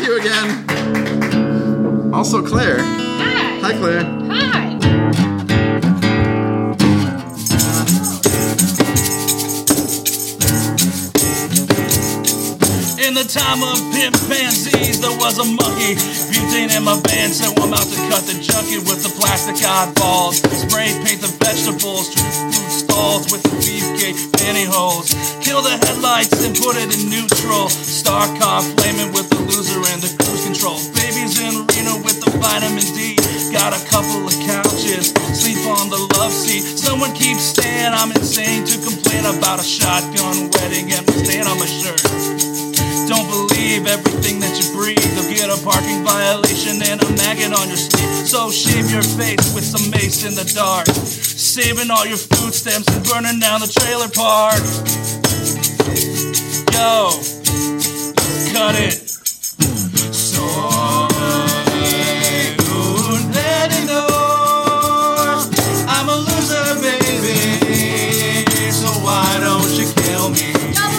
you again. Also Claire. Hi. Hi, Claire. Hi. In the time of pimp pansies, there was a monkey. Butane in my band, so I'm out to cut the junkie with the plastic eyeballs. Spray paint the vegetables, strip food stalls with the beefcake pantyhose. Kill the headlights and put it in neutral. Star car flaming with the loser and the cruise control. Babies in Reno with the vitamin D. Got a couple of couches, sleep on the love seat. Someone keeps saying I'm insane to complain about a shotgun wedding and the stain on my shirt. Don't believe everything that you breathe. You'll get a parking violation and a maggot on your sleeve. So shave your face with some mace in the dark, saving all your food stamps and burning down the trailer park. Yo, cut it. So let it know I'm a loser, baby. So why don't you kill me?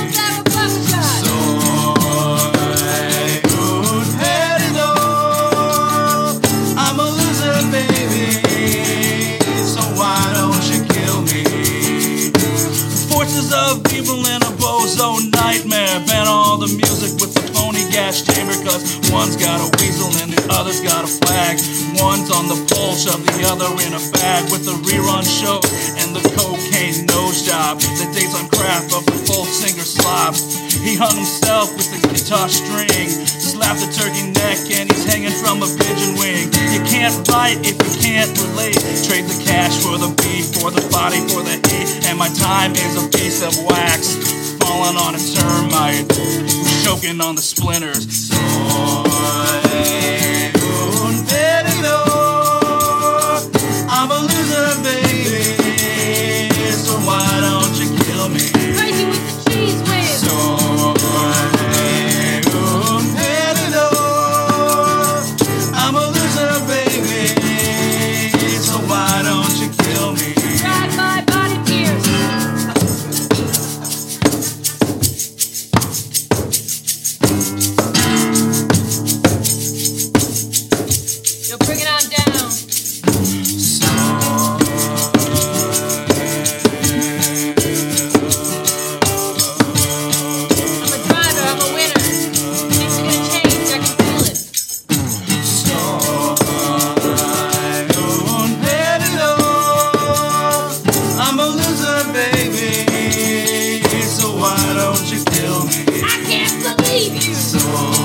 Of evil in a bozo nightmare. Ban all the music with the phony gas chamber, cause one's got a weasel and the other's got a flag. One's on the pole, shove the other in a bag with the rerun show and the cocaine nose job. The dates on craft of the folk singer slop. He hung himself with the guitar string, slapped the turkey neck and he's hanging from a pigeon wing. You can't write if you can't relate. Trade the cash for the beef, for the body, for the hate. And my time is a piece of wax falling on a termite, choking on the splinters. So I'm a loser, baby. So why don't you kill me? Crazy with the cheese whiz. So I'm a loser, baby. So why don't you kill me? Drive my body pierced. Yo, bring it on down. I'm a driver, I'm a winner. Things are gonna change, I can feel it. I'm a loser, baby. So why don't you kill me? I can't believe you. So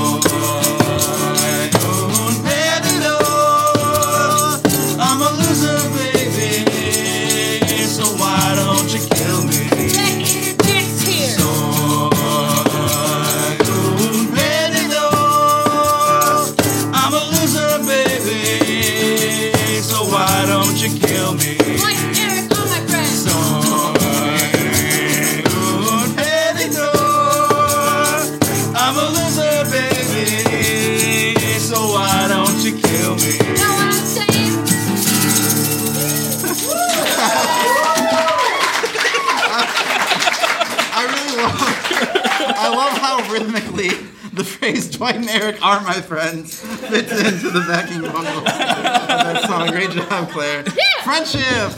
I'm a loser, baby. So why don't you kill me? That interjects here. So I'm a loser, baby. So why don't you kill me? Like Eric, all my friends. So I'm a loser, baby. So why don't you kill me? Know what I'm saying? I love how rhythmically the phrase Dwight and Eric are my friends fits into the backing vocal of that song. Great job, Claire. Yeah. Friendship!